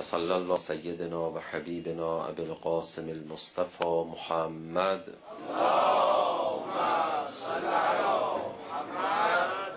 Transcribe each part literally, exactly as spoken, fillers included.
صلی الله سیدنا و حبیبنا ابی القاسم المصطفى محمد اللهم صل علی محمد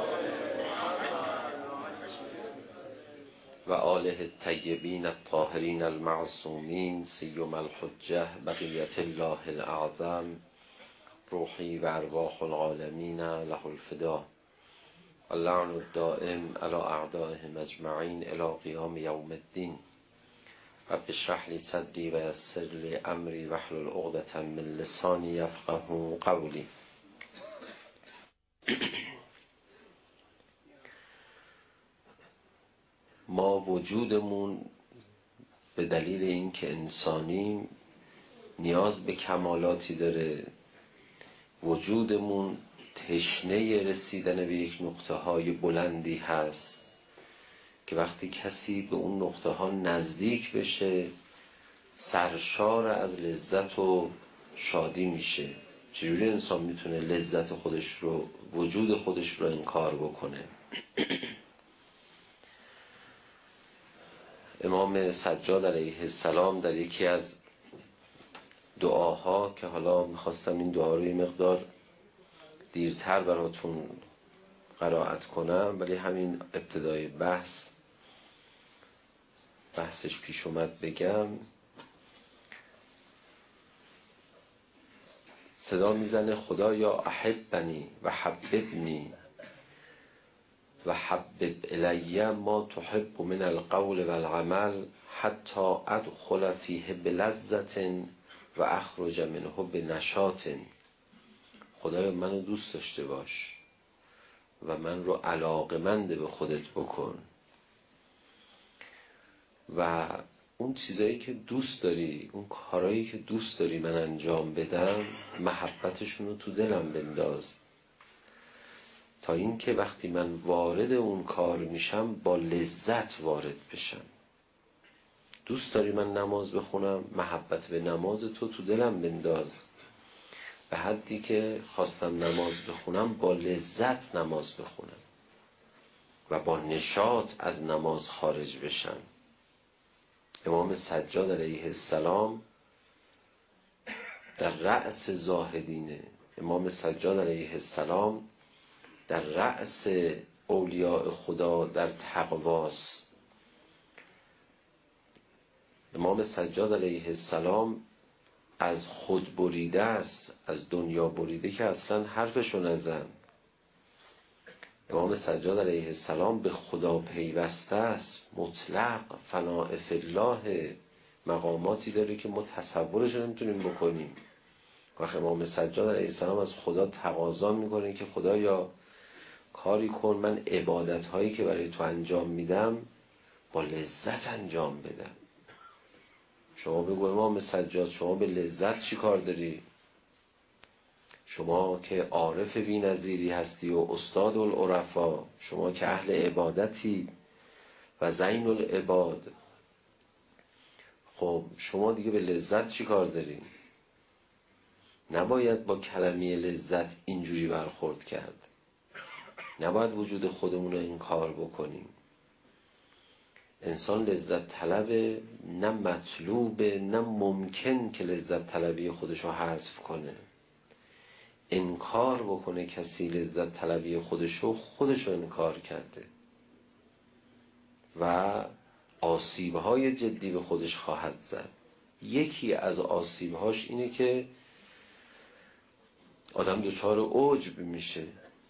و آله الطیبین الطاهرین المعصومین سیما الحجة بقیة الله الاعظم روحی و ارواح العالمین له الفدا اللعن الدائم علی اعدائهم اجمعین الی قیام یوم الدین. رب اشرح لی صدری و یسر لی امری واحلل عقدة من لسانی یفقهوا قولی. ما وجودمون به دلیل اینکه انسانیم نیاز به کمالاتی داره. وجودمون تشنه رسیدن به یک نقطه های بلندی هست که وقتی کسی به اون نقطه ها نزدیک بشه سرشار از لذت و شادی میشه. چجوری انسان میتونه لذت خودش رو، وجود خودش رو انکار بکنه؟ امام سجاد علیه السلام در یکی از دعاها که حالا میخواستم این دعا رو یه مقدار دیرتر براتون قرائت کنم ولی همین ابتدای بحث بحثش پیش اومد بگم. صدا میزنه خدایا احبنی و حببنی و حبب الی ما تحب من القول والعمل حتی ادخل فیه بلذت و اخرج منه بنشاط. خدایا منو دوست داشته باش و من رو علاقمند به خودت بکن و اون چیزایی که دوست داری، اون کارهایی که دوست داری من انجام بدم محبتشون رو تو دلم بنداز تا اینکه وقتی من وارد اون کار میشم با لذت وارد بشم. دوست داری من نماز بخونم، محبت به نماز تو تو دلم بنداز به حدی که خواستم نماز بخونم با لذت نماز بخونم و با نشاط از نماز خارج بشم. امام سجاد علیه السلام در رأس زاهدینه. امام سجاد علیه السلام در رأس اولیاء خدا در تقواست. امام سجاد علیه السلام از خود بریده است، از دنیا بریده که اصلا حرفشو نزن. امام سجاد علیه السلام به خدا پیوسته است، مطلق فناء فی الله، مقاماتی داره که ما تصورش نمیتونیم بکنیم. وقتی امام سجاد علیه السلام از خدا تقاضا میکنه که خدایا کاری کن من عبادت هایی که برای تو انجام میدم با لذت انجام بدم. شما بگو امام سجاد شما به لذت چی کار داری؟ شما که عارف بی نظیری هستی و استاد العرفا، شما که اهل عبادتی و زین العباد، خب شما دیگه به لذت چی کار داری؟ نباید با کلمه لذت اینجوری برخورد کرد. نباید وجود خودمون رو انکار بکنیم. انسان لذت طلبه، نه مطلوبه نه ممکن که لذت طلبی خودش رو حذف کنه. انکار بکنه کسی لذت طلبی خودش رو، خودش رو انکار کرده و آسیب‌های جدی به خودش خواهد زد. یکی از آسیب‌هاش اینه که آدم دچار عجب میشه،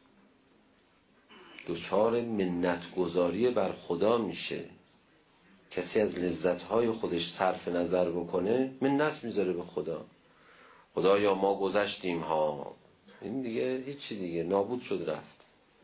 دچار منت‌گذاری بر خدا میشه. کسی از لذت‌های خودش صرف نظر بکنه منت میذاره به خدا. خدایا ما گذشتیم ها، این دیگه هیچی دیگه نابود شد رفت.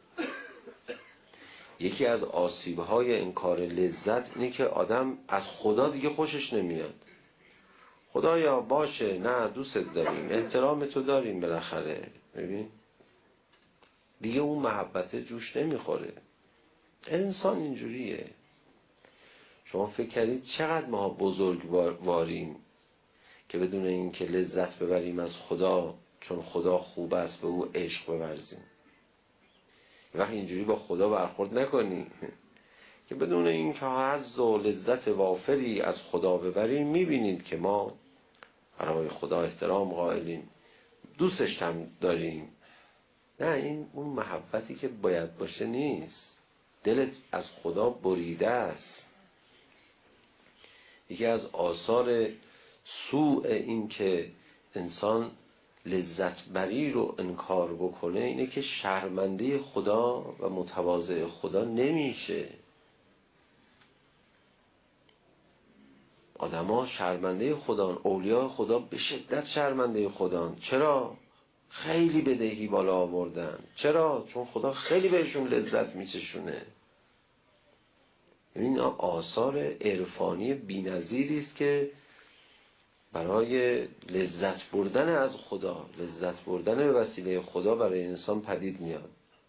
یکی از آسیب‌های انکار لذت اینه که آدم از خدا دیگه خوشش نمیاد. خدایا باشه، نه دوستت داریم، احترام تو داریم، بالاخره ببین دیگه اون محبت جوش نمیخوره. انسان اینجوریه. شما فکر کردید چقدر ما بزرگواریم که بدون این که لذت ببریم از خدا، چون خدا خوب است به او عشق بورزیم. وقتی اینجوری با خدا برخورد نکنی که بدون اینکه حظ و لذت وافری از خدا ببریم میبینید که ما برای خدا احترام قائلیم، دوستش هم داریم. نه، این اون محبتی که باید باشه نیست. دلت از خدا بریده است. یکی از آثار سوء این که انسان لذت بری رو انکار بکنه اینه که شرمنده خدا و متواضع خدا نمیشه. آدما شرمنده خدان، اولیاء خدا به شدت شرمنده خدان. چرا؟ خیلی بدهی بالا آوردن. چرا؟ چون خدا خیلی بهشون لذت میچشونه. این آثار عرفانی بی‌نظیری است که برای لذت بردن از خدا، لذت بردن به وسیله خدا برای انسان پدید میاد.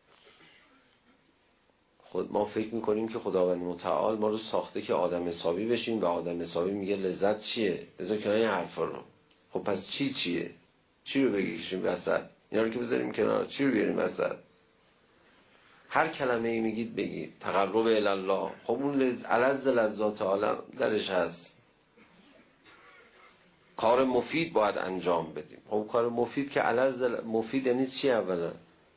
خود ما فکر میکنیم که خداوند متعال ما رو ساخته که آدم حسابی بشیم و آدم حسابی میگه لذت چیه؟ بذار کنار این حرفا رو. خب پس چی چیه؟ چی رو بگیشیم وسط؟ اینا رو که بذاریم کنار، چی رو بیاریم وسط؟ هر کلمه ای میگید بگید تقرب الی الله. خب اون لز... الذ لذات عالم درش هست. کار مفید باید انجام بدیم. خب کار مفید که الذ مفید یعنی چی؟ اولا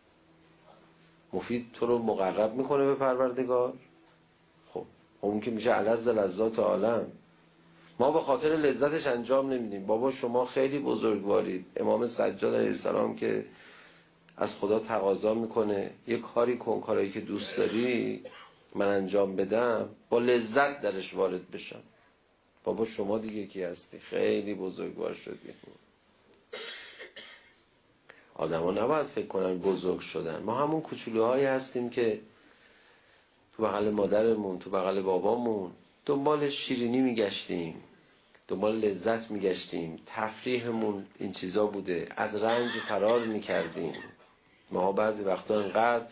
مفید تو رو مقرب میکنه به پروردگار. خب اون که میشه الذ لذات عالم. ما به خاطر لذتش انجام نمیدیم. بابا شما خیلی بزرگوارید. امام سجاد علیه السلام که از خدا تقاضا میکنه یه کاری کن، کاری که دوست داری من انجام بدم، با لذت درش وارد بشم. بابا شما دیگه کی هستی؟ خیلی بزرگوار شدی. آدم ها نباید فکر کنن بزرگ شدن. ما همون کوچولوهایی هستیم که تو بغل مادرمون، تو بغل بابامون دنبال شیرینی میگشتیم، دنبال لذت میگشتیم، تفریحمون این چیزا بوده، از رنج فرار میکردیم. ما بعضی وقتا انقدر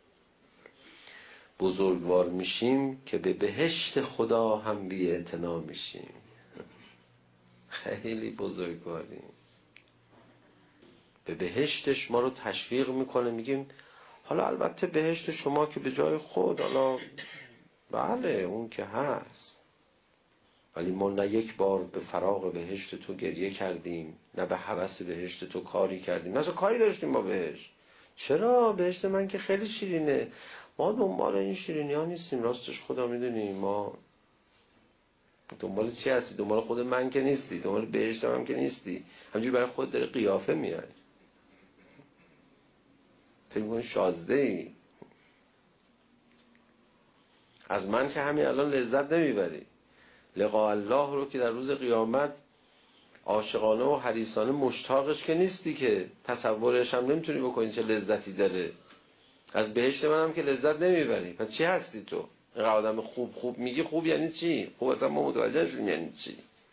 بزرگوار میشیم که به بهشت خدا هم بی اعتنا میشیم. خیلی بزرگواریم. به بهشتش ما رو تشویق میکنه. میگیم حالا البته بهشت شما که به جای خود، حالا بله اون که هست، ولی ما نه یک بار به فراغ بهشت تو گریه کردیم، نه به هوس بهشت تو کاری کردیم، نه اصلا کاری داشتیم با بهشت. چرا؟ بهشت من که خیلی شیرینه. ما دنبال این شیرینی ها نیستیم. راستش خدا میدونیم ما دنبال چی هستی؟ دنبال خود من که نیستی، دنبال بهشت هم که نیستی. همجوری برای خود داره قیافه میای، فکر می‌کنی شازده ای. از من که همین الان لذت نمیبری. لقاء الله رو که در روز قیامت عاشقانه و حریصانه مشتاقش که نیستی، که تصورش هم نمیتونی بکنی چه لذتی داره. از بهشت من هم که لذت نمیبری. پس چی هستی تو؟ اینقدر آدم خوب خوب میگی. خوب یعنی چی؟ خوب اصلا ما متوجه شدیم یعنی چی.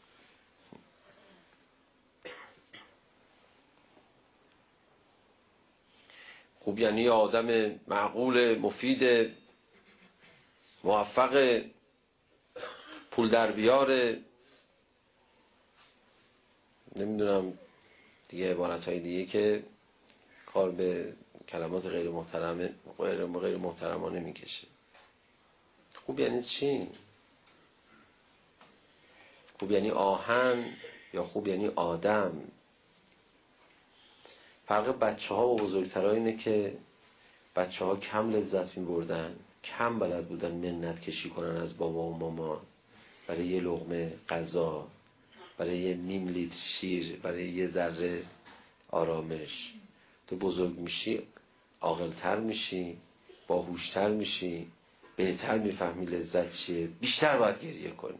خوب یعنی آدم معقول، مفید، موفق، پول در بیاره، نمیدونم دیگه عبارتهای دیگه که کار به کلمات غیر محترمه غیر غیر محترمانه میکشه. خوب یعنی چی؟ خوب یعنی آهن یا خوب یعنی آدم؟ فرق بچه ها و بزرگترها اینه که بچه ها کم لذت می بردن، کم بلد بودن منت کشی کنن از بابا و مامان برای یه لقمه غذا، برای یه نیم لیتر شیر، برای یه ذره آرامش. تو بزرگ میشی، عاقل‌تر میشی، باهوشتر میشی، بهتر میفهمی لذت چیه، بیشتر باید گریه کنی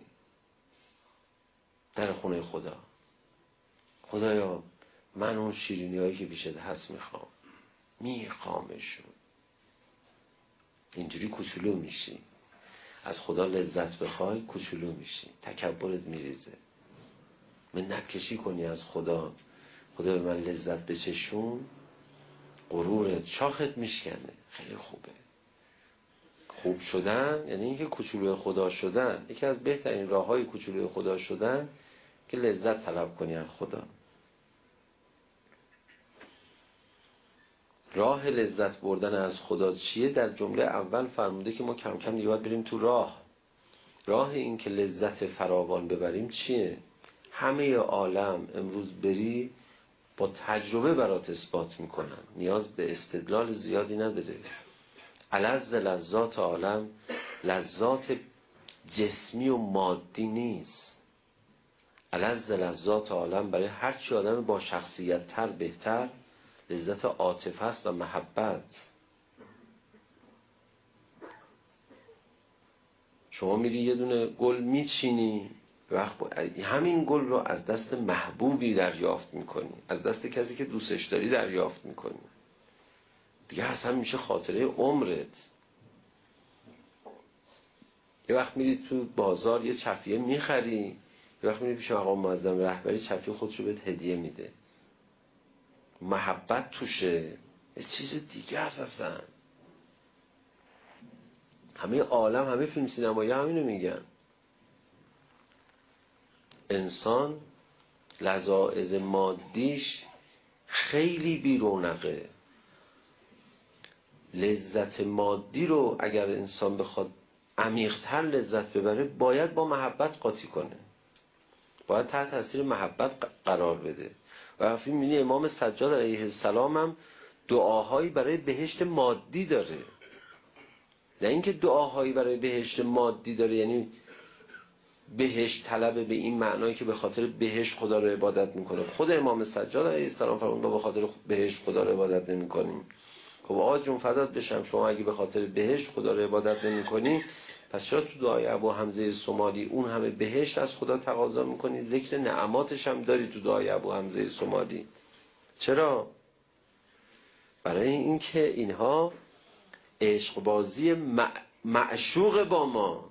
در خونه خدا. خدایا من اون شیرینی هایی که بیشتر هست میخوام، میخوامشون. اینجوری کوچولو میشی. از خدا لذت بخوای کوچولو میشی، تکبرت میریزه. منت کشی کنی از خدا، خدا به من لذت بچشون، غرورت، شاخت میشکنه. خیلی خوبه. خوب شدن یعنی اینکه کوچولو خدا شدن. یکی از بهترین راههای کوچولو خدا شدن که لذت طلب کنی از خدا. راه لذت بردن از خدا چیه؟ در جمله اول فرموده که ما کم کم دیگه باید بریم تو راه. راه این که لذت فراوان ببریم چیه؟ همه عالم امروز بری با تجربه برات اثبات میکنن، نیاز به استدلال زیادی نداره. الذ لذات عالم لذات جسمی و مادی نیست. الذ لذات عالم برای هر چی آدم با شخصیت تر بهتر لذت عاطفه است و محبت. شما میری یه دونه گل میچینی، وقت همین گل رو از دست محبوبی دریافت میکنی، از دست کسی که دوستش داری دریافت میکنی، دیگه اصلا میشه خاطره عمرت. یه وقت میری تو بازار یه چفیه میخری، یه وقت میری پیش آقا معظم رهبری چفیه خودشو بهت هدیه میده، محبت توشه، یه چیز دیگه هست اصلا. همه عالم، همه فیلم سینمایی همینو میگن. انسان لذاذ مادیش خیلی بی رونقه. لذت مادی رو اگر انسان بخواد عمیق‌تر لذت ببره باید با محبت قاطی کنه، باید تحت تاثیر محبت قرار بده. و وقتی می‌بینی امام سجاد علیه السلام هم دعاهایی برای بهشت مادی داره، نه اینکه دعاهایی برای بهشت مادی داره یعنی بهشت طلبه به این معنایی که به خاطر بهشت خدا رو عبادت میکنه. خود امام سجاد علیه السلام فرمود ما به خاطر بهشت خدا رو عبادت نمیکنیم. خب آقا جون فدات بشم، شما اگه به خاطر بهشت خدا رو عبادت نمیکنی پس چرا تو دعای ابو حمزه صمالی اون همه بهشت از خدا تقاضا میکنی، ذکر نعماتش هم داری تو دعای ابو حمزه صمالی؟ چرا؟ برای اینکه اینها عشق بازی معشوق با ما.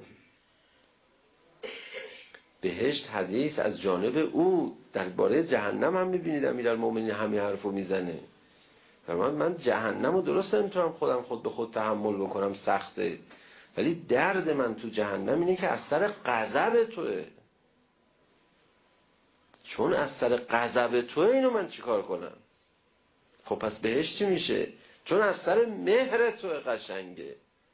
بهشت هدیه است از جانب او. درباره جهنم هم میبینید امیرالمومنین همین حرفو میزنه، فرمان من جهنم رو درست نمیتونم خودم خود به خود تحمل بکنم، سخته، ولی درد من تو جهنم اینه که از سر غضب توئه. چون از سر غضب توئه اینو من چیکار کنم؟ خب پس بهشت چی میشه؟ چون از سر مهر توئه قشنگه.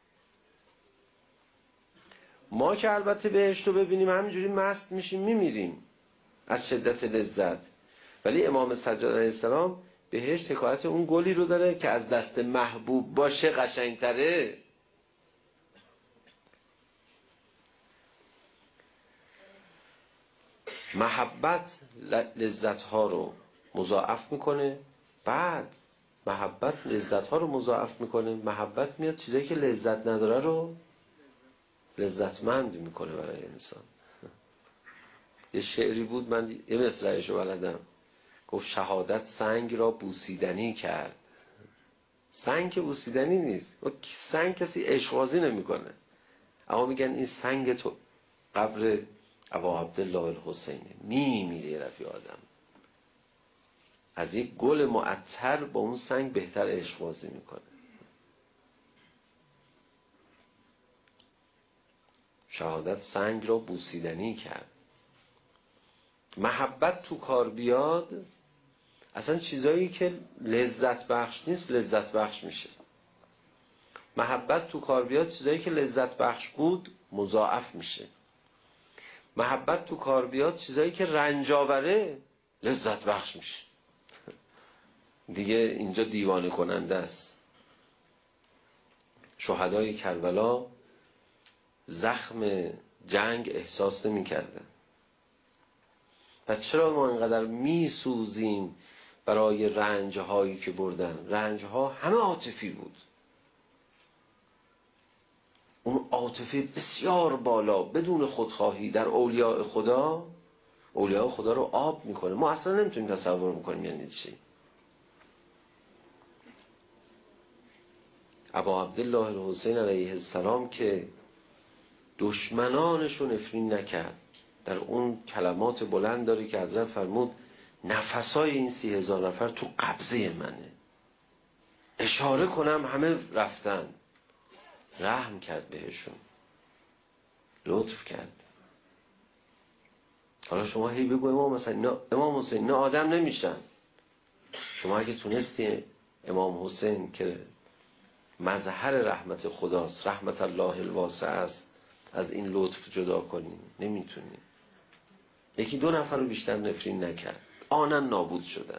ما که البته بهشت رو ببینیم همینجوری مست میشیم میمیریم از شدت لذت، ولی امام سجاد علیه السلام بهشت حکایت اون گلی رو داره که از دست محبوب باشه قشنگتره. محبت لذت ها رو مضاعف میکنه، بعد محبت لذت ها رو مضاعف میکنه، محبت میاد چیزایی که لذت نداره رو لذتمند میکنه برای انسان. یه شعری بود من یه مصرعشو بلدم، گفت شهادت سنگ را بوسیدنی کرد. سنگ که بوسیدنی نیست، سنگ کسی عشق‌بازی نمیکنه، اما میگن این سنگ تو قبر ابا عبدالله الحسینه، میمیره رفیع آدم. از یک گل معطر با اون سنگ بهتر عشق‌بازی میکنه. شهادت سنگ را بوسیدنی کرد. محبت تو کار بیاد اصلا چیزایی که لذت بخش نیست لذت بخش میشه. محبت تو کار بیاد چیزایی که لذت بخش بود مضاعف میشه. محبت تو کار بیاد چیزایی که رنج آوره لذت بخش میشه. دیگه اینجا دیوانه کننده است. شهدای کربلا زخم جنگ احساس نمی کردن. پس چرا ما اینقدر می سوزیم برای رنجهایی که بردن؟ رنجها همه عاطفی بود، اون عاطفه بسیار بالا بدون خودخواهی در اولیاء خدا. اولیاء خدا رو آب میکنه، ما اصلا نمیتونیم تصور میکنیم یعنی چی. ابا عبدالله الحسین علیه السلام که دشمنانشو نفرین نکرد، در اون کلمات بلند داری که حضرت فرمود نفسای این سی هزار نفر تو قبضه منه، اشاره کنم همه رفتن. رحم کرد بهشون، لطف کرد. حالا شما هی بگو امام حسین امام حسین نه آدم نمیشن. شما اگه تونستی امام حسین که مظهر رحمت خداست، رحمت الله الواسع است، از این لطف جدا کنیم؟ نمیتونیم. یکی دو نفر رو بیشتر نفرین نکرد، آنن نابود شدن.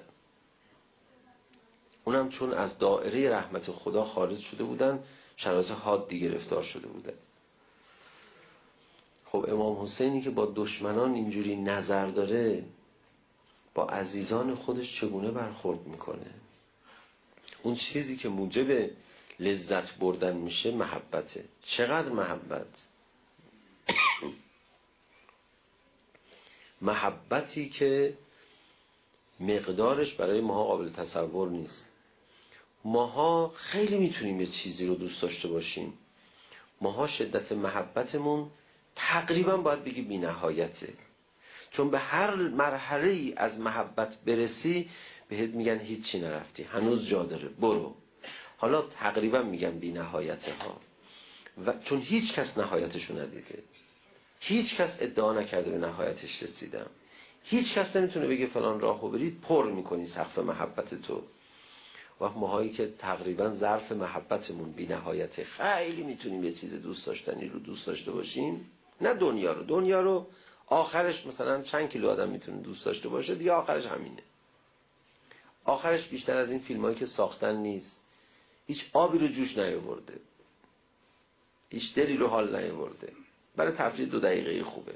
اونم چون از دائره رحمت خدا خارج شده بودن، شرایط حادی گرفتار شده بودن. خب امام حسینی که با دشمنان اینجوری نظر داره، با عزیزان خودش چگونه برخورد میکنه؟ اون چیزی که موجب لذت بردن میشه محبته. چقدر محبت؟ محبتی که مقدارش برای ماها قابل تصور نیست. ماها خیلی میتونیم یه چیزی رو دوست داشته باشیم، ماها شدت محبتمون تقریبا باید بگی بی نهایته، چون به هر مرحله ای از محبت برسی بهت میگن هیچی نرفتی، هنوز جا داره، برو. حالا تقریبا میگن بی نهایته ها، و چون هیچ کس نهایتشو ندیده، هیچ کس ادعا نکرده به نهایتش رسیدم، هیچ کس نمیتونه بگه فلان راهو برید پر میکنی سقف محبت تو. و ماهایی که تقریبا ظرف محبتمون بی نهایته، خیلی میتونیم یه چیز دوست داشتنی رو دوست داشته باشیم، نه دنیا رو. دنیا رو آخرش مثلا چند کیلو آدم میتونه دوست داشته باشه دیگه، آخرش همینه. آخرش بیشتر از این فیلمایی که ساختن نیست، هیچ آبی رو جوش نیاورده، هیچ دلی رو حال نیاورده، برای تفریح دو دقیقه خوبه،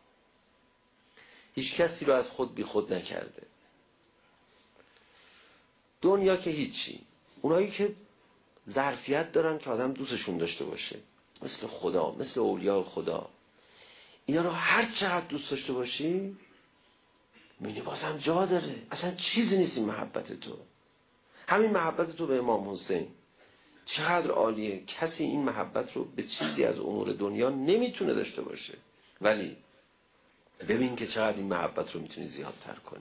هیچ کسی رو از خود بی خود نکرده. دنیا که هیچی. اونایی که ظرفیت دارن که آدم دوستشون داشته باشه، مثل خدا، مثل اولیاء خدا، اینا رو هر چقدر دوست داشته باشی می‌بینی بازم جا داره، اصلا چیزی نیست این محبت تو. همین محبت تو به امام حسین چقدر عالیه. کسی این محبت رو به چیزی از امور دنیا نمیتونه داشته باشه، ولی ببین که چقدر این محبت رو میتونی زیادتر کنی.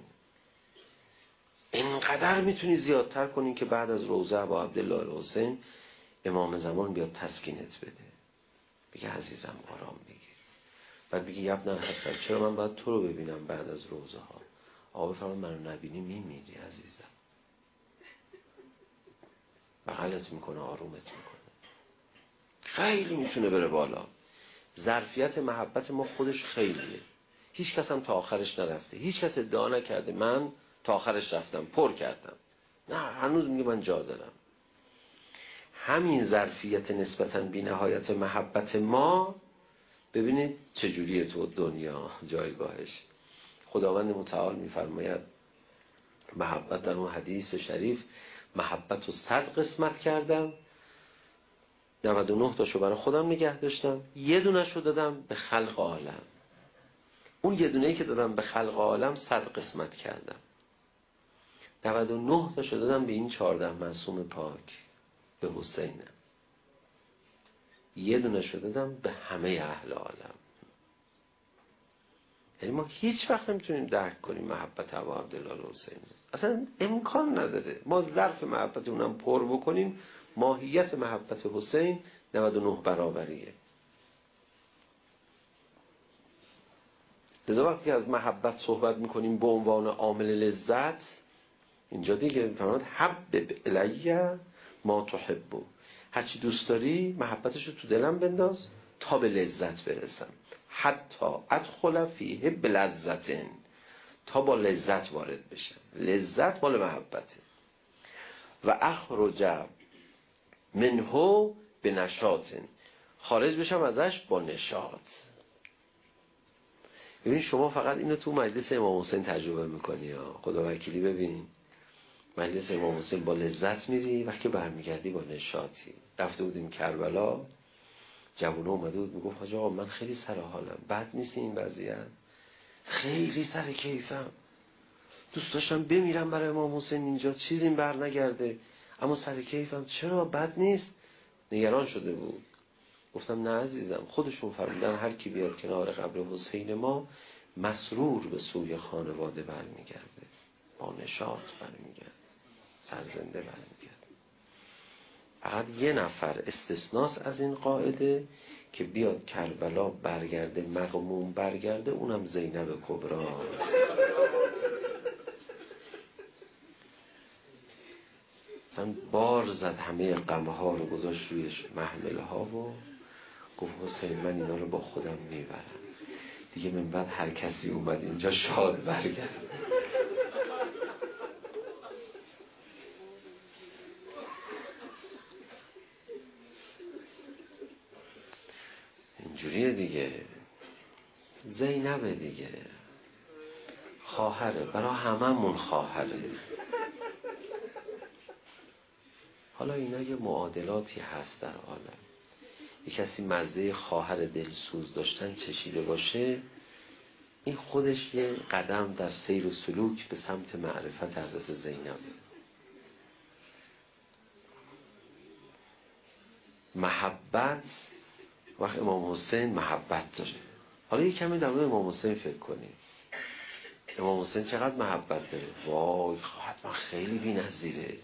اینقدر میتونی زیادتر کنی که بعد از روضه با عبدالله الحسین امام زمان بیاد تسکینت بده، بگه عزیزم آرام بگیر، بعد بگی ابن الحسن چرا من باید تو رو ببینم بعد از روضه ها؟ آقا بفرمان منو نبینی میمیری عزیزم. بغلت میکنه، آرومت میکنه، خیلی میتونه بره بالا. ظرفیت محبت ما خودش خیلیه. هیچ کس هم تا آخرش نرفته، هیچ کس ادعا نکرده من تا آخرش رفتم پر کردم، نه، هنوز میگه من جا دارم. همین ظرفیت نسبتاً بی نهایت محبت ما، ببینید چجوریه تو دنیا جایگاهش. خداوند متعال میفرماید محبت در اون حدیث شریف، محبت رو صد قسمت کردم، نود و نه تاشو برای خودم نگه داشتم، یه دونه‌شو دادم به خلق عالم. اون یه دونه‌ای که دادم به خلق عالم صد قسمت کردم، نود و نه تاشو دادم به این چهارده معصوم پاک، به حسینم. یه دونه‌شو دادم به همه اهل عالم. یعنی ما هیچ وقت نمیتونیم درک کنیم محبت ابا عبدالله الحسین، اصلا امکان نداره. ما ظرف محبت اونم پر بکنیم، ماهیت محبت حسین نود و نه برابریه. لذا وقتی از محبت صحبت میکنیم به عنوان عامل لذت، اینجا دیگه فرمود حبب الیه ما تحب، هرچی دوست داری محبتشو تو دلم بنداز تا به لذت برسم. حتی ادخل فیه بلذتن، تا با لذت وارد بشم. لذت مال محبته. و اخرج منه به نشاطن، خارج بشم ازش با نشاط. ببین شما فقط اینو تو مجلس امام حسین تجربه میکنی ها. خدا وکیلی ببین مجلس امام حسین با لذت میری، وقتی برمیگردی با نشاطی. رفته بودیم کربلا، جوونه اومده بود میگفت حاج آقا من خیلی سر حالم، بد نیست این وضعیت، خیلی سر کیفم، دوست داشتم بمیرم برای امام حسین اینجا، چیزی بر نگرده، اما سر کیفم، چرا بد نیست؟ نگران شده بود. گفتم نه عزیزم، خودشون فرمودن هر کی بیاد کنار قبر حسین ما مسرور به سوی خانواده برمیگرده، با نشاط برمیگرده، سرزنده برمیگرده. فقط یه نفر استثناس از این قاعده که بیاد کربلا برگرده مغموم برگرده، اونم زینب کبرا. اصلا بار زد همه غمه ها رو گذاشت روی محمله ها و گفت حسین من اینا رو با خودم میبرم دیگه، من بعد هر کسی اومد اینجا شاد برگرد. اینجوریه دیگه. زینبه دیگه، خواهره، برای هممون خواهره. حالا اینا یه معادلاتی هست در عالم. یه کسی مزه خواهر دلسوز داشتن چشیده باشه، این خودش یه قدم در سیر و سلوک به سمت معرفت حضرت زینبه. محبت، وقت امام حسین محبت داره. حالا یه کمی در مورد امام حسین فکر کنیم. امام حسین چقدر محبت داره؟ وای حتما خیلی بی‌نظیره.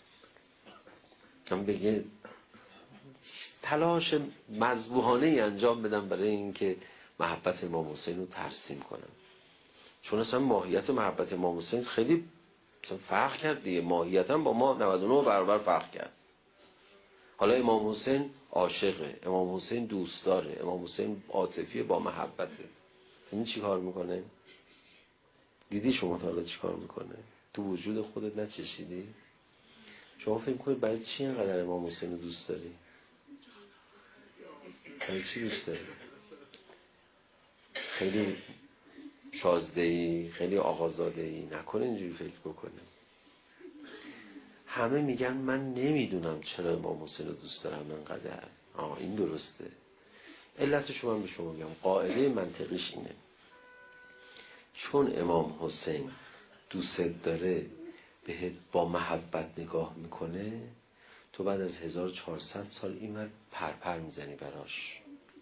من بگه تلاش مذبوحانه ای انجام بدم برای اینکه محبت امام حسین رو ترسیم کنم، چون اصلا ماهیت محبت امام حسین خیلی فرق کرد دیگه. ماهیت هم با ما نود و نه برابر فرق کرد. حالا امام حسین عاشقه، امام حسین دوست داره، امام حسین عاطفی با محبته. این چی کار میکنه؟ دیدی شما تا حالا چی کار میکنه؟ تو وجود خودت نچشیدی؟ شما فکر کنید برای چی اینقدر امام حسین رو دوست داری؟ برای چی دوست داری؟ خیلی شازدهی، خیلی آقازادهی؟ نکنه اینجوری فکر بکنه. همه میگن من نمیدونم چرا امام حسین رو دوست دارم اینقدر. آه این درسته. علتش من به شما میگم، قاعده منطقیش اینه: چون امام حسین دوست داره بهت با محبت نگاه میکنه، تو بعد از هزار و چهارصد سال اینور پرپر میزنی براش.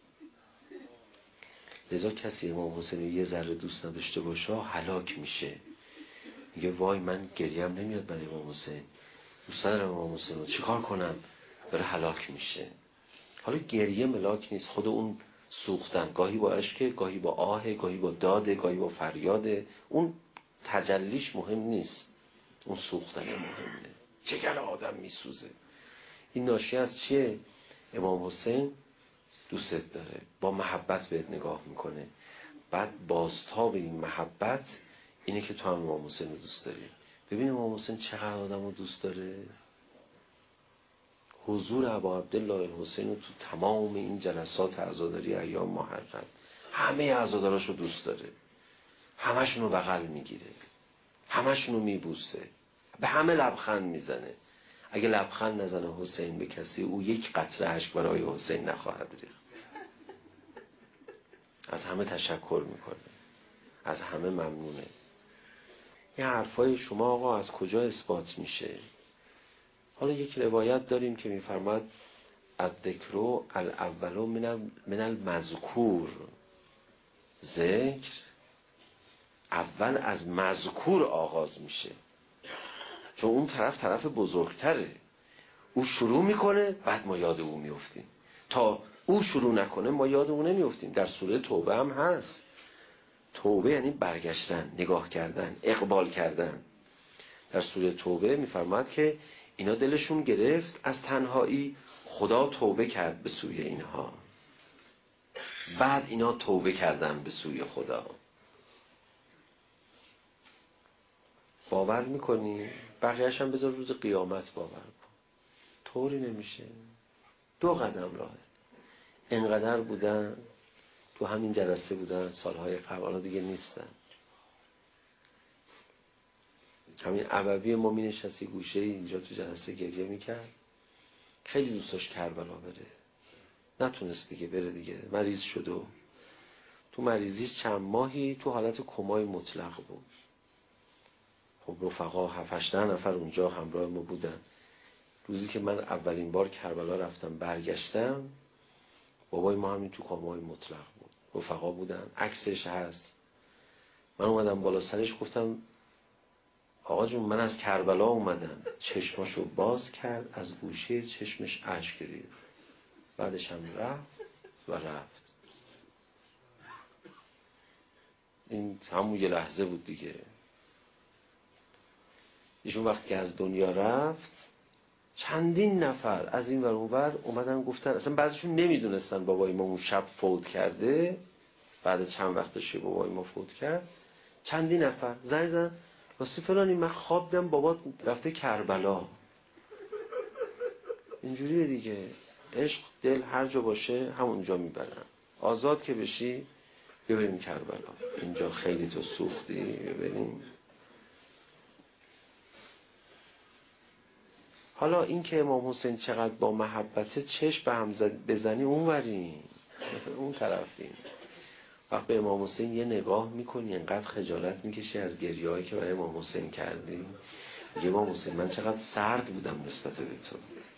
لذا کسی امام حسین رو یه ذره دوست نداشته باشه هلاک میشه. میگه وای من گریم نمیاد برای امام حسین، دوست ندارم امام حسین رو، چیکار کنم؟ بره هلاک میشه. حالا گریه ملاک نیست، خود اون سوختن، گاهی با اشکه، گاهی با آه، گاهی با داده، گاهی با فریاده. اون تجلیش مهم نیست، اون سوختن مهمه. جگر آدم میسوزه. این ناشی از چیه؟ امام حسین دوست داره، با محبت بهت نگاه میکنه. بعد بازتاب این محبت اینه که تو هم امام حسین رو دوست داری. ببین امام حسین چقدر آدم رو دوست داره. حضور ابا عبدالله حسین رو تو تمام این جلسات عزاداری ایام محرم همه عزاداراش رو دوست داره، همشون رو بغل میگیره، همشون رو میبوسه، به همه لبخند میزنه. اگه لبخند نزنه حسین به کسی، او یک قطره اشک برای حسین نخواهد ریخت. از همه تشکر میکنه، از همه ممنونه. این حرفای شما آقا از کجا اثبات میشه؟ حالا یک روایت داریم که میفرماد الذکر الاول من المذکور، ذکر اول از مذکور آغاز میشه، چون اون طرف طرف بزرگتره. او شروع میکنه بعد ما یاد او میفتیم. تا او شروع نکنه ما یاد او نمیفتیم. در سوره توبه هم هست. توبه یعنی برگشتن، نگاه کردن، اقبال کردن. در سوره توبه میفرماد که اینا دلشون گرفت از تنهایی، خدا توبه کرد به سوی اینها، بعد اینا توبه کردن به سوی خدا. باور میکنی؟ بقیه‌اش هم بذار روز قیامت باور کن. طوری نمیشه. دو قدم راهه. انقدر بودن تو همین جلسه بودن سالهای قبل، حالا دیگه نیستن. همین عبوی ما می نشستی گوشه اینجا تو جلسه گریه میکرد، خیلی دوست داشت کربلا بره، نتونست دیگه بره دیگه، مریض شد و تو مریضیش چند ماهی تو حالت کمای مطلق بود. خب رفقا هفت هشت نفر اونجا همراه ما بودن. روزی که من اولین بار کربلا رفتم برگشتم، بابای ما همین تو کمای مطلق بود، رفقا بودن، عکسش هست. من اومدم بالا سرش گفتم آقا جون من از کربلا اومدم. چشماشو باز کرد، از گوشه چشمش اشک ریخت، بعدش هم رفت و رفت. این همون یه لحظه بود دیگه. ایشون وقتی که از دنیا رفت چندین نفر از این ور اون ور اومدن گفتن، اصلا بعضیشون نمیدونستن بابای ما اون شب فوت کرده، بعد چند وقتش بابای ما فوت کرد. چندین نفر زنگ زدن واسه فلانی من خواب دیدم بابا رفته کربلا. اینجوریه دیگه، عشق دل هر جا باشه همونجا میبرن. آزاد که بشی ببریم کربلا، اینجا خیلی تو سوختی ببریم. حالا این که امام حسین چقدر با محبت چشم به هم بزنی اون وریم اون طرفیم. وقت به امام حسین یه نگاه میکنی انقدر خجالت میکشی از گریه هایی که برای امام حسین کردی. میگه امام حسین من چقدر سرد بودم نسبت به تو.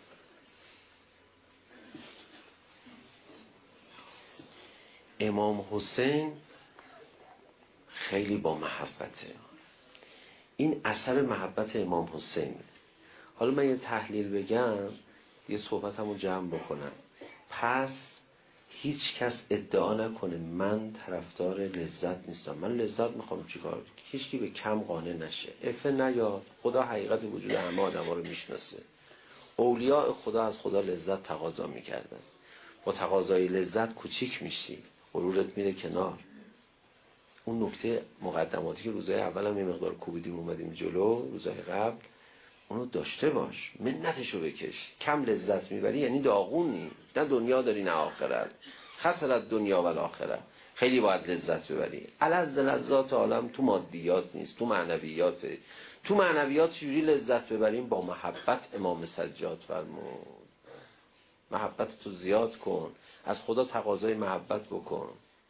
امام حسین خیلی با محبته. این اثر محبت امام حسین. حالا من یه تحلیل بگم یه صحبتمو جمع بکنم. پس هیچ کس ادعا نکنه من طرفدار لذت نیستم، من لذت میخوام چیکار. هیچ کی به کم قانع نشه. عفه نیاد، خدا حقیقت وجود همه آدما رو میشناسه. اولیاء خدا از خدا لذت تقاضا میکردن. با تقاضای لذت کوچیک میشی، غرورت میره کنار. اون نکته مقدماتی که روزهای اول هم یه مقدار کوبیدیم اومدیم جلو، روزهای قبل، اونو داشته باش، منتشو بکش. کم لذت میبری یعنی داغونی، نه دنیا داری نه آخرت. خسرت دنیا و آخرت. خیلی باید لذت ببری. الذ لذات عالم تو مادیات نیست، تو معنویاته. تو معنویات چجوری لذت ببریم؟ با محبت. امام سجاد فرمود محبت تو زیاد کن، از خدا تقاضای محبت بکن.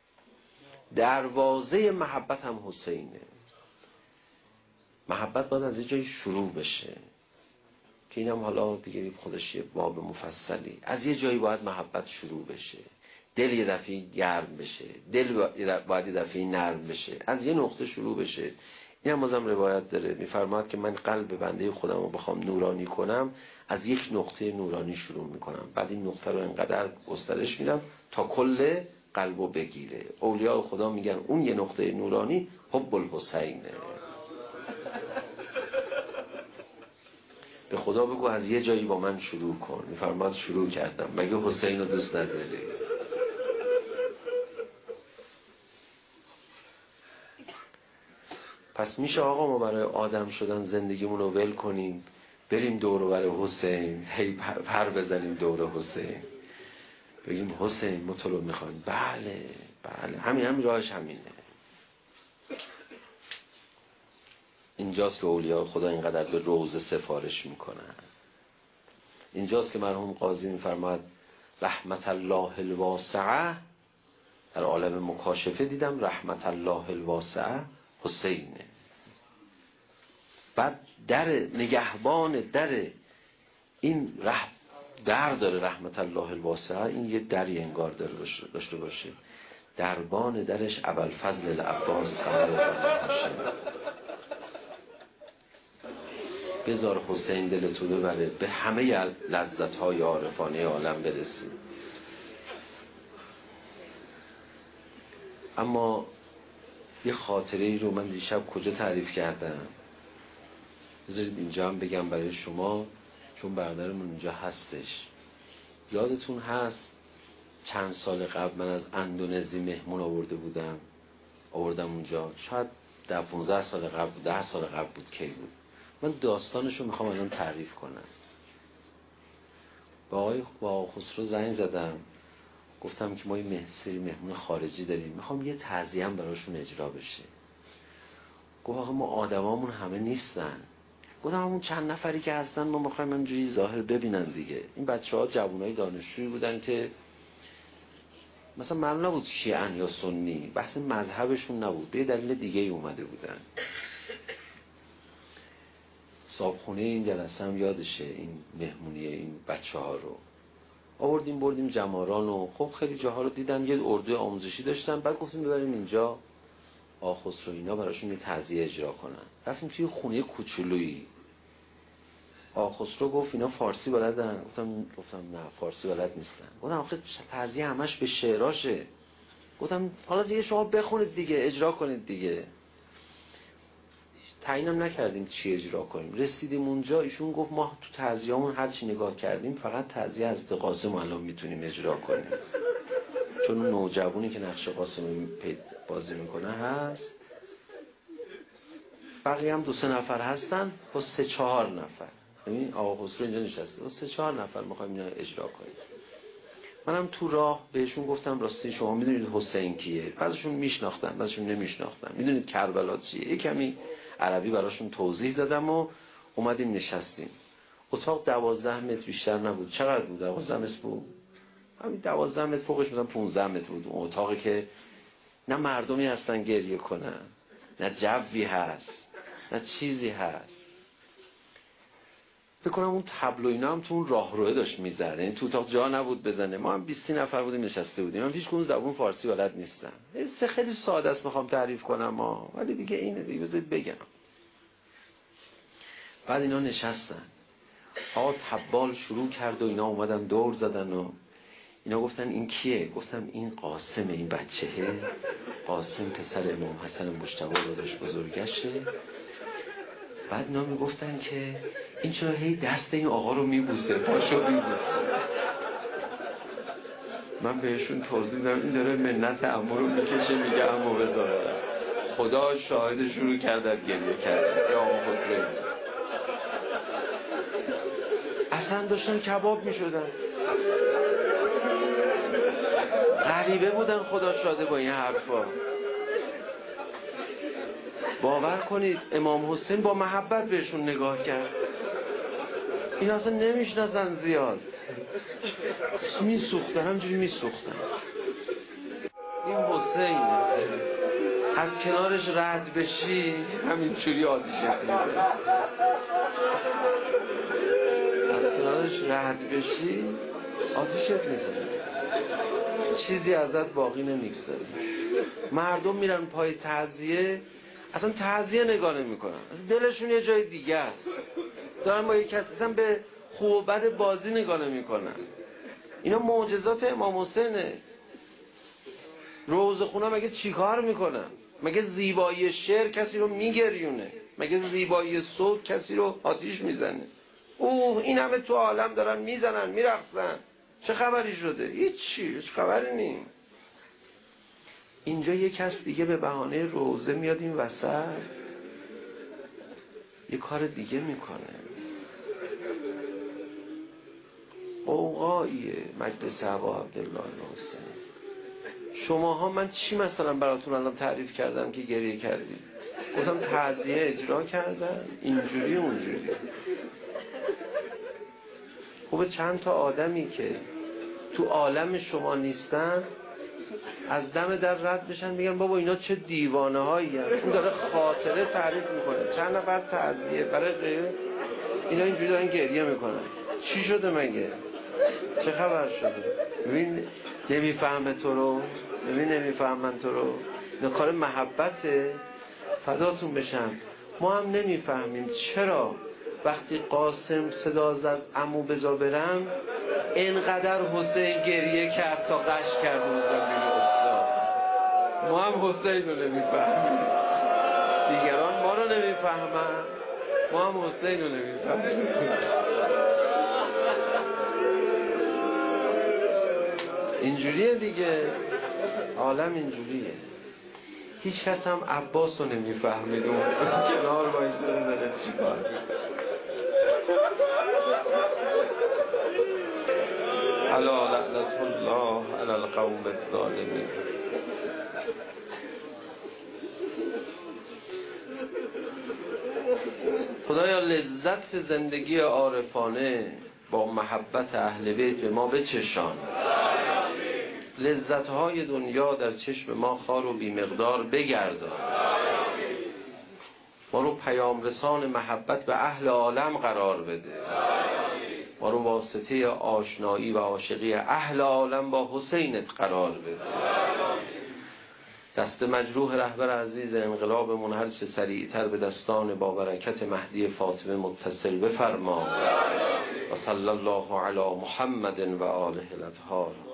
دروازه محبت هم حسینه. محبت باید از یه جایی شروع بشه که اینم حالا دیگه خودش یه باب مفصلی. از یه جایی باید محبت شروع بشه. دل یه دفعه گرم بشه، دل باید یه دفعه نرم بشه، از یه نقطه شروع بشه. این هم بازم روایت داره، میفرماد که من قلب بنده خودم رو بخوام نورانی کنم از یک نقطه نورانی شروع میکنم، بعد این نقطه رو انقدر گسترش میدم تا کل قلبو بگیره. اولیاء خدا میگن اون یه نقطه نورانی حب الحسینه. به خدا بگو از یه جایی با من شروع کن. میفرماد شروع کردم. مگه حسین رو دوست نداری؟ پس میشه آقا ما برای آدم شدن زندگیمون رو ول کنیم بریم دور و بر حسین، هی پر, پر بزنیم دور حسین، بگیم حسین ما تو رو میخوایم. بله بله همین همین راهش همینه. اینجاست که اولیاء خدا اینقدر به روضه سفارش میکنن. اینجاست که مرحوم قاضی میفرماد رحمت الله الواسعه، در عالم مکاشفه دیدم رحمت الله الواسعه حسینه. بعد در نگهبان در این رح در داره رحمت الله الواسعه، این یه دری انگار داره داشته باشه. دربان درش ابوالفضل العباس هاشم. بذار حسین دلتو ببره، به همه لذت‌های عارفانه عالم برسی. اما یه خاطره ای رو من دیشب کجا تعریف کردم، بذارید اینجا هم بگم برای شما چون برادرمون اینجا هستش. یادتون هست چند سال قبل من از اندونزی مهمون آورده بودم، آوردم اونجا، شاید ده پونزده سال قبل، ده سال قبل بود. کی بود؟ من داستانشو میخوام الان تعریف کنم. با آقای با خسرو زنگ زدم، گفتم که ما یه سری مهمون خارجی داریم، میخوام یه تعزیه هم براشون اجرا بشه. گفت آقا ما آدمامون همه نیستن. گفتم همون چند نفری که هستن ما میخوایم اینجوری ظاهر ببینن دیگه. این بچه‌ها جوانای دانشجویی بودن که مثلا معلوم نبود شیعن یا سنی، بحث مذهبشون نبود، به دلیل دیگه ای اومده بودن. صاحبخونه این جلسه هم یادشه این مهمونی این بچه‌ها رو آوردیم بردیم جماران و خب خیلی جاها رو دیدن، یه اردوی آموزشی داشتن. بعد گفتیم ببریم اینجا آقا خسرو اینا براشون یه تعزیه اجرا کنن. رفتیم توی خونه کوچولویی. آقا خسرو گفت اینا فارسی بلدن؟ گفتم گفتم نه فارسی بلد نیستن. گفتم آخه تعزیه همش به شعراشه. گفتم حالا دیگه شما بخونید دیگه، اجرا کنید دیگه. تعیینم نکردیم چی اجرا کنیم. رسیدیم اونجا ایشون گفت ما تو تعزیه‌مون هر چی نگاه کردیم فقط تعزیه حضرت قاسم الان میتونیم اجرا کنیم، چون اون نوجوانی که نقش قاسم بازی میکنه هست، بقیه هم دو سه نفر هستن با سه چهار نفر. ببین آقا خسرو اینجا نشسته با سه چهار نفر میخوایم اینا اجرا کنیم. منم تو راه بهشون گفتم راستی شما میدونید حسین کیه؟ بعضشون میشناختن بعضشون نمیشناختن. میدونید کربلا چیه؟ یه کمی عربی براشون توضیح دادم و اومدیم نشستیم. اتاق دوازده متر بیشتر نبود. چقدر بود؟ دوازده متر بود. همین دوازده متر، فوقش مثلا پانزده متر بود. اون اتاقی که نه مردمی هستن گریه کنن، نه جوی هست، نه چیزی هست. فکر کنم اون تابلو اینا هم تو اون راهروه داشت میزنه، یعنی تو اتاق جا نبود بزنه. ما هم بیست نفر بودیم نشسته بودیم. من هیچ کدوم زبون فارسی بلد نیستم. سه خیلی ساده است میخوام تعریف کنم ما، ولی دیگه اینه دیگه بذارید بگم. بعد اینا نشستن، آقا تبال شروع کرد و اینا اومدن دور زدن و اینا گفتن این کیه؟ گفتم این قاسم، این بچهه قاسم پسر امام حسن مجتبی داداش بزرگشه. بعد اینا میگفتن که این چرا هی دست این آقا رو میبوسه، پاشو میبوسه. من بهشون توضیح دادم این داره منت عمو رو میکشه، میگه عمو بذار. خدا شاهد شروع کردن گریه کردن. یا آقا خسرو اینجا اصلا داشتن کباب میشدن، غریبه بودن. خدا شاده با این حرفا. باور کنید امام حسین با محبت بهشون نگاه کرد. این اصلا نمیشناسن زیاد، میسوختن، همجوری میسوختن. این حسین از کنارش رد بشی همینجوری آتیشت میده، از کنارش رد بشی آتیشت میزنه، چیزی ازت باقی نمیگذاره. مردم میرن پای تعزیه، اصلا تعزیه نگاه نمیکنن، اصلا دلشون یه جای دیگه است. دارن با یک کسی اصلا به خوب و بد بازی نگاه نمیکنن. اینا معجزات امام حسینه. روز خونه مگه چیکار میکنن؟ مگه زیبایی شعر کسی رو میگریونه؟ مگه زیبایی صوت کسی رو آتیش میزنه؟ اوه این همه تو عالم دارن میزنن میرقصن، چه خبری شده؟ هیچی، هیچ خبری نیم. اینجا یک کس دیگه به بهانه روزه میاد این وسط یه کار دیگه میکنه. قوقاییه مجلس ابا عبدالله حسین. شماها من چی مثلا براتون الان تعریف کردم که گریه کردید؟ گفتم تعزیه اجرا کردن اینجوری اونجوری. خوبه چند تا آدمی که تو عالم شما نیستن از دم در رد بشن میگن بابا اینا چه دیوانه هایی هست. اون داره خاطره تعریف میکنه، چند نفر تعزیه برای غیر اینا اینجوری دارن گریه میکنن. چی شده مگه؟ چه خبر شده؟ ببین نمیفهمه تو رو، ببین نمیفهمن تو رو. اینا کار محبته. فداتون بشم. ما هم نمیفهمیم چرا وقتی قاسم صدا زد عمو بزا برم اینقدر حسین گریه کرد تا قش کرد اون زمین استاد. ما هم حسین رو نمیفهمیم، دیگران ما رو نمیفهمن، ما هم حسین رو نمیفهمیم. اینجوریه دیگه، عالم اینجوریه. هیچ کس هم عباس رو نمیفهمید اون کنار بایسته داره چی کار میکنه. الا لعنت الله علی القوم الظالمین. خدایا لذت زندگی عارفانه با محبت اهل بیت به ما بچشان. لذت‌های دنیا در چشم ما خار و بی‌مقدار بگردان. ما رو پیام رسان محبت به اهل عالم قرار بده. ما رو واسطه آشنایی و عاشقی اهل عالم با حسینت قرار بده. دست مجروح رهبر عزیز انقلابمون هر چه سریعتر به دستان با برکت مهدی فاطمه متصل بفرما. و صلی الله علی محمد و آله الاطهار.